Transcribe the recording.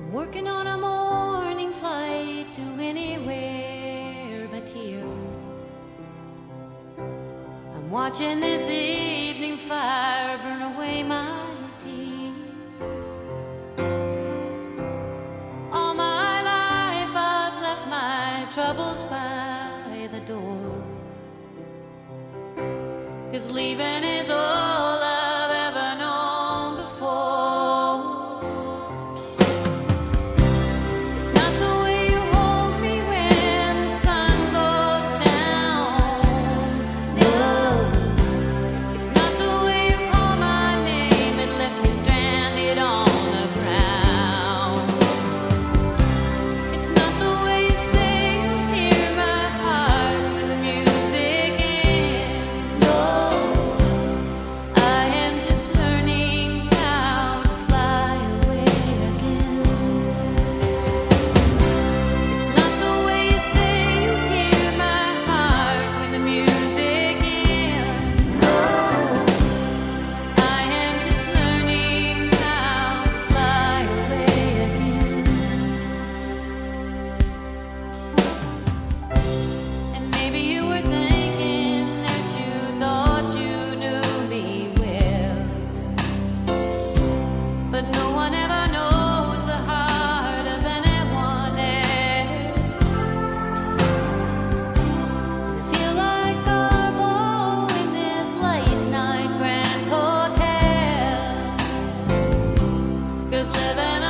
Working on a morning flight to anywhere but here. I'm watching this evening fire burn away my tears. All my life I've left my troubles by the door, 'cause leaving is all I've ever known before. It's not the way you hold me when the sun goes down. No, it's not the way you call my name. It left me stranded on the ground. It's not the way you say you hear my heart when the music ends. No, I am just learning how to fly away again. It's not the way you say you hear my heart when the music ends. No, I am just learning how to fly away again. And maybe you were thinking that you thought you knew me well, but no one ever knows the heart of anyone else. I feel like Garbo in this late night Grand Hotel, 'cause living